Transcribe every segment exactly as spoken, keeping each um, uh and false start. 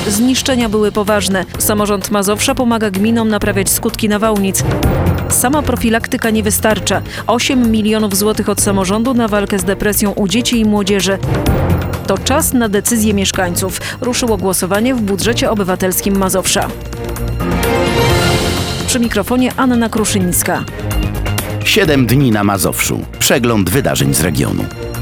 Zniszczenia były poważne. Samorząd Mazowsza pomaga gminom naprawiać skutki nawałnic. Sama profilaktyka nie wystarcza. osiem milionów złotych od samorządu na walkę z depresją u dzieci i młodzieży. To czas na decyzje mieszkańców. Ruszyło głosowanie w budżecie obywatelskim Mazowsza. Przy mikrofonie Anna Kruszyńska. Siedem dni na Mazowszu. Przegląd wydarzeń z regionu.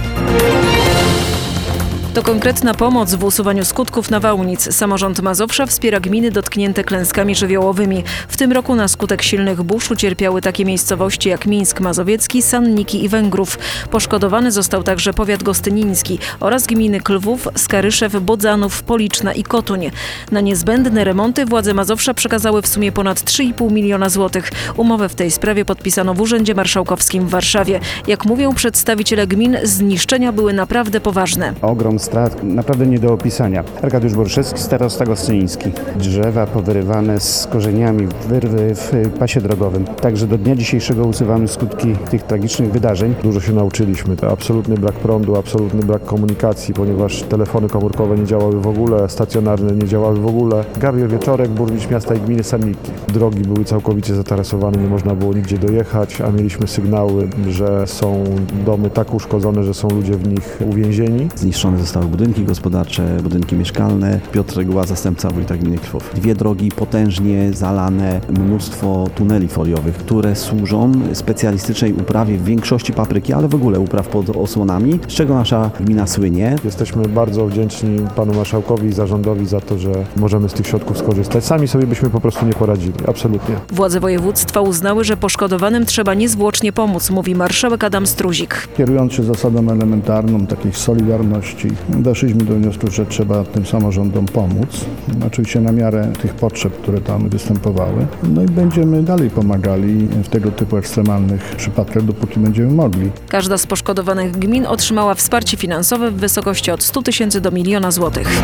To konkretna pomoc w usuwaniu skutków nawałnic. Samorząd Mazowsza wspiera gminy dotknięte klęskami żywiołowymi. W tym roku na skutek silnych burz ucierpiały takie miejscowości jak Mińsk Mazowiecki, Sanniki i Węgrów. Poszkodowany został także powiat gostyniński oraz gminy Klwów, Skaryszew, Bodzanów, Policzna i Kotuń. Na niezbędne remonty władze Mazowsza przekazały w sumie ponad trzy i pół miliona złotych. Umowę w tej sprawie podpisano w Urzędzie Marszałkowskim w Warszawie. Jak mówią przedstawiciele gmin, zniszczenia były naprawdę poważne. Ogrom strat naprawdę nie do opisania. Arkadiusz Borszewski, starosta gostyniński. Drzewa powyrywane z korzeniami, wyrwy w pasie drogowym. Także do dnia dzisiejszego usuwamy skutki tych tragicznych wydarzeń. Dużo się nauczyliśmy. To absolutny brak prądu, absolutny brak komunikacji, ponieważ telefony komórkowe nie działały w ogóle, stacjonarne nie działały w ogóle. Gabriel Wieczorek, burmistrz miasta i gminy Sanniki. Drogi były całkowicie zatarasowane, nie można było nigdzie dojechać, a mieliśmy sygnały, że są domy tak uszkodzone, że są ludzie w nich uwięzieni. Zniszczone zostały budynki gospodarcze, budynki mieszkalne. Piotr Reguła, zastępca wójta gminy Klwów. Dwie drogi potężnie zalane, mnóstwo tuneli foliowych, które służą specjalistycznej uprawie w większości papryki, ale w ogóle upraw pod osłonami, z czego nasza gmina słynie. Jesteśmy bardzo wdzięczni panu marszałkowi i zarządowi za to, że możemy z tych środków skorzystać. Sami sobie byśmy po prostu nie poradzili. Absolutnie. Władze województwa uznały, że poszkodowanym trzeba niezwłocznie pomóc, mówi marszałek Adam Struzik. Kierując się zasadą elementarną takiej solidarności, doszliśmy do wniosku, że trzeba tym samorządom pomóc. Oczywiście na miarę tych potrzeb, które tam występowały. No i będziemy dalej pomagali w tego typu ekstremalnych przypadkach, dopóki będziemy mogli. Każda z poszkodowanych gmin otrzymała wsparcie finansowe w wysokości od stu tysięcy do miliona złotych.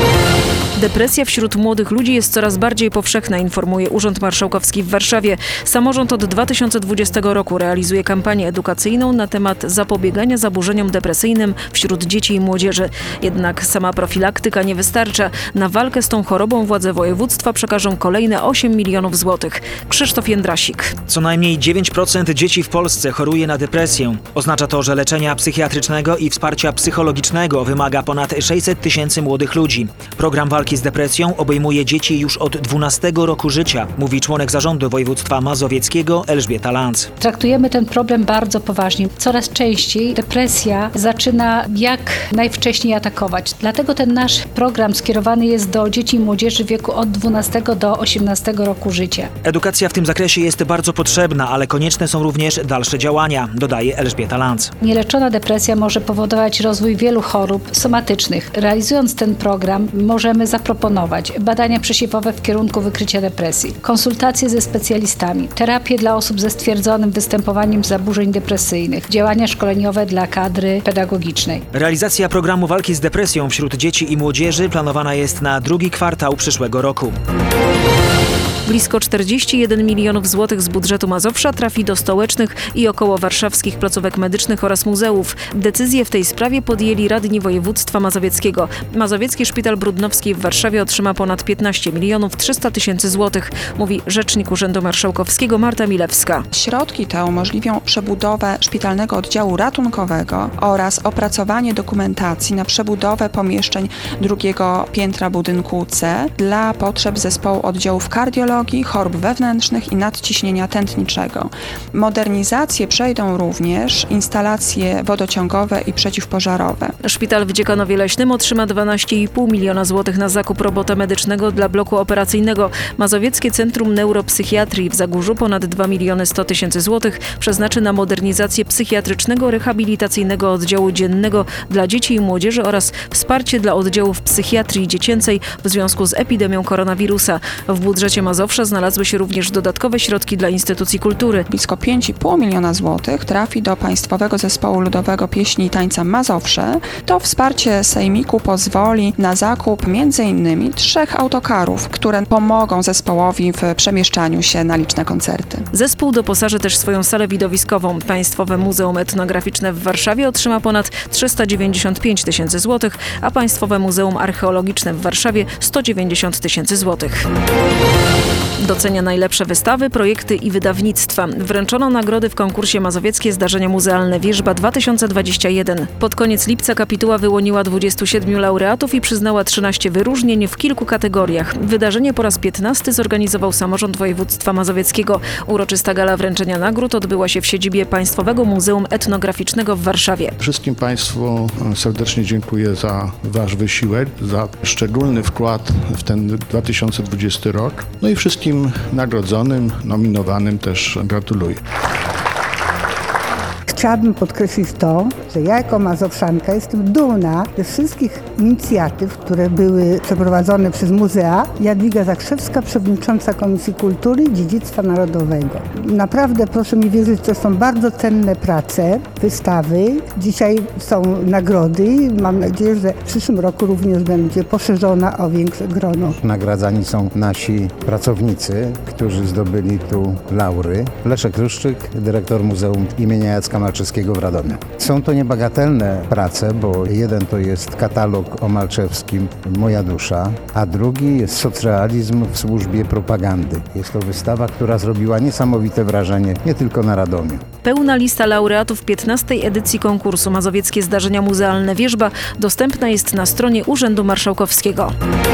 Depresja wśród młodych ludzi jest coraz bardziej powszechna, informuje Urząd Marszałkowski w Warszawie. Samorząd od dwa tysiące dwudziestego roku realizuje kampanię edukacyjną na temat zapobiegania zaburzeniom depresyjnym wśród dzieci i młodzieży. Jednak sama profilaktyka nie wystarcza. Na walkę z tą chorobą władze województwa przekażą kolejne osiem milionów złotych. Krzysztof Jędrasik. Co najmniej dziewięć procent dzieci w Polsce choruje na depresję. Oznacza to, że leczenia psychiatrycznego i wsparcia psychologicznego wymaga ponad sześćset tysięcy młodych ludzi. Program walki z depresją obejmuje dzieci już od dwunastego roku życia, mówi członek zarządu województwa mazowieckiego Elżbieta Lanz. Traktujemy ten problem bardzo poważnie. Coraz częściej depresja zaczyna jak najwcześniej atakować. Dlatego ten nasz program skierowany jest do dzieci i młodzieży w wieku od dwunastego do osiemnastego roku życia. Edukacja w tym zakresie jest bardzo potrzebna, ale konieczne są również dalsze działania, dodaje Elżbieta Lanz. Nieleczona depresja może powodować rozwój wielu chorób somatycznych. Realizując ten program możemy zaproponować badania przesiewowe w kierunku wykrycia depresji, konsultacje ze specjalistami, terapię dla osób ze stwierdzonym występowaniem zaburzeń depresyjnych, działania szkoleniowe dla kadry pedagogicznej. Realizacja programu walki z depresją wśród dzieci i młodzieży planowana jest na drugi kwartał przyszłego roku. Blisko czterdzieści jeden milionów złotych z budżetu Mazowsza trafi do stołecznych i okołowarszawskich placówek medycznych oraz muzeów. Decyzje w tej sprawie podjęli radni województwa mazowieckiego. Mazowiecki Szpital Brudnowski w Warszawie otrzyma ponad piętnaście milionów trzysta tysięcy złotych, mówi rzecznik Urzędu Marszałkowskiego Marta Milewska. Środki te umożliwią przebudowę szpitalnego oddziału ratunkowego oraz opracowanie dokumentacji na przebudowę pomieszczeń drugiego piętra budynku C dla potrzeb zespołu oddziałów kardiologii, chorób wewnętrznych i nadciśnienia tętniczego. Modernizację przejdą również instalacje wodociągowe i przeciwpożarowe. Szpital w Dziekanowie Leśnym otrzyma dwanaście i pół miliona złotych na zakup robota medycznego dla bloku operacyjnego. Mazowieckie Centrum Neuropsychiatrii w Zagórzu ponad dwa miliony sto tysięcy złotych przeznaczy na modernizację psychiatrycznego rehabilitacyjnego oddziału dziennego dla dzieci i młodzieży oraz wsparcie dla oddziałów psychiatrii dziecięcej w związku z epidemią koronawirusa. W budżecie Mazowsza Mazowsza znalazły się również dodatkowe środki dla instytucji kultury. Blisko pięć i pół miliona złotych trafi do Państwowego Zespołu Ludowego Pieśni i Tańca Mazowsze. To wsparcie sejmiku pozwoli na zakup między innymi trzech autokarów, które pomogą zespołowi w przemieszczaniu się na liczne koncerty. Zespół doposaży też swoją salę widowiskową. Państwowe Muzeum Etnograficzne w Warszawie otrzyma ponad trzysta dziewięćdziesiąt pięć tysięcy złotych, a Państwowe Muzeum Archeologiczne w Warszawie sto dziewięćdziesiąt tysięcy złotych. Docenia najlepsze wystawy, projekty i wydawnictwa. Wręczono nagrody w konkursie Mazowieckie Zdarzenia Muzealne Wierzba dwa tysiące dwudziesty pierwszy. Pod koniec lipca kapituła wyłoniła dwudziestu siedmiu laureatów i przyznała trzynaście wyróżnień w kilku kategoriach. Wydarzenie po raz piętnasty zorganizował Samorząd Województwa Mazowieckiego. Uroczysta gala wręczenia nagród odbyła się w siedzibie Państwowego Muzeum Etnograficznego w Warszawie. Wszystkim Państwu serdecznie dziękuję za Wasz wysiłek, za szczególny wkład w ten dwa tysiące dwudziesty rok. No i wszystkim nagrodzonym, nominowanym też gratuluję. Chciałabym podkreślić to, że ja jako mazowszanka jestem dumna ze wszystkich inicjatyw, które były przeprowadzone przez muzea. Jadwiga Zakrzewska, przewodnicząca Komisji Kultury i Dziedzictwa Narodowego. Naprawdę proszę mi wierzyć, to są bardzo cenne prace, wystawy. Dzisiaj są nagrody. Mam nadzieję, że w przyszłym roku również będzie poszerzona o większe grono. Nagradzani są nasi pracownicy, którzy zdobyli tu laury. Leszek Ruszczyk, dyrektor Muzeum imienia Jacka Malczewskiego w Radomiu. Są to niebagatelne prace, bo jeden to jest katalog o Malczewskim Moja dusza, a drugi jest socrealizm w służbie propagandy. Jest to wystawa, która zrobiła niesamowite wrażenie nie tylko na Radomiu. Pełna lista laureatów piętnastej edycji konkursu Mazowieckie Zdarzenia Muzealne Wierzba dostępna jest na stronie Urzędu Marszałkowskiego.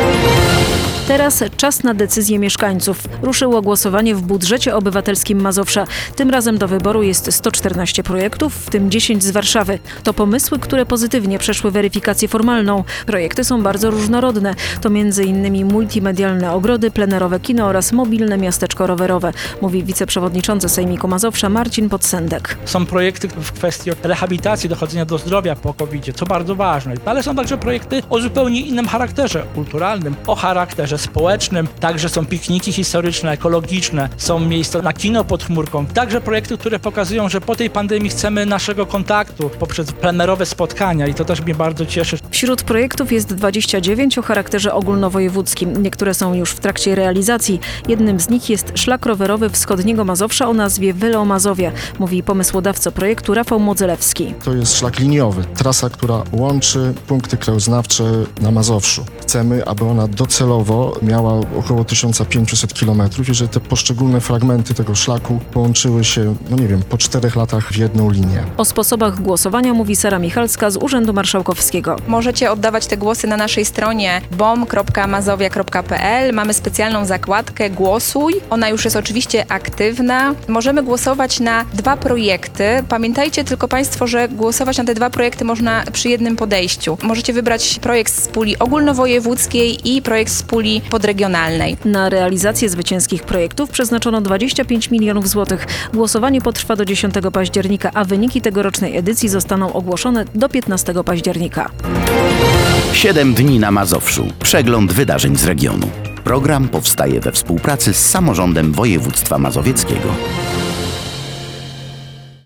Teraz czas na decyzję mieszkańców. Ruszyło głosowanie w budżecie obywatelskim Mazowsza. Tym razem do wyboru jest sto czternaście projektów, w tym dziesięć z Warszawy. To pomysły, które pozytywnie przeszły weryfikację formalną. Projekty są bardzo różnorodne. To między innymi multimedialne ogrody, plenerowe kino oraz mobilne miasteczko rowerowe, mówi wiceprzewodniczący Sejmiku Mazowsza Marcin Podsendek. Są projekty w kwestii rehabilitacji, dochodzenia do zdrowia po kowidzie, co bardzo ważne. Ale są także projekty o zupełnie innym charakterze kulturalnym, o charakterze społecznym. Także są pikniki historyczne, ekologiczne, są miejsca na kino pod chmurką. Także projekty, które pokazują, że po tej pandemii chcemy naszego kontaktu poprzez plenerowe spotkania i to też mnie bardzo cieszy. Wśród projektów jest dwadzieścia dziewięć o charakterze ogólnowojewódzkim. Niektóre są już w trakcie realizacji. Jednym z nich jest szlak rowerowy wschodniego Mazowsza o nazwie Velo Mazowia, mówi pomysłodawca projektu Rafał Modzelewski. To jest szlak liniowy, trasa, która łączy punkty krajoznawcze na Mazowszu. Chcemy, aby ona docelowo miała około tysiąc pięćset kilometrów i że te poszczególne fragmenty tego szlaku połączyły się, no nie wiem, po czterech latach w jedną linię. O sposobach głosowania mówi Sara Michalska z Urzędu Marszałkowskiego. Możecie oddawać te głosy na naszej stronie bom kropka mazowia kropka p l. Mamy specjalną zakładkę Głosuj. Ona już jest oczywiście aktywna. Możemy głosować na dwa projekty. Pamiętajcie tylko Państwo, że głosować na te dwa projekty można przy jednym podejściu. Możecie wybrać projekt z puli ogólnowojewódzkiej i projekt z puli podregionalnej. Na realizację zwycięskich projektów przeznaczono dwadzieścia pięć milionów złotych. Głosowanie potrwa do dziesiątego października, a wyniki tegorocznej edycji zostaną ogłoszone do piętnastego października. Siedem dni na Mazowszu. Przegląd wydarzeń z regionu. Program powstaje we współpracy z Samorządem Województwa Mazowieckiego.